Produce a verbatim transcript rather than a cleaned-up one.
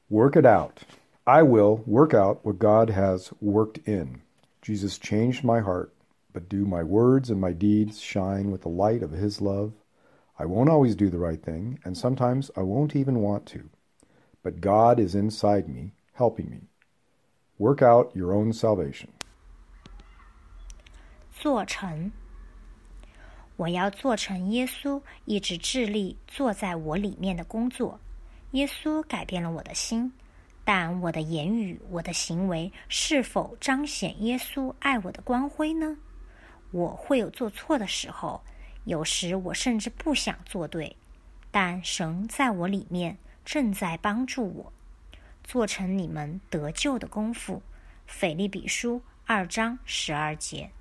Work it out. I will work out what God has worked in. Jesus changed my heart, but do my words and my deeds shine with the light of his love? I won't always do the right thing, and sometimes I won't even want to. But God is inside me, helping me. Work out your own salvation. 做成，我要做成耶稣一直致力做在我里面的工作。耶稣改变了我的心，但我的言语、我的行为是否彰显耶稣爱我的光辉呢？我会有做错的时候，有时我甚至不想做对，但神在我里面正在帮助我，做成你们得救的功夫。腓立比书二章十二节。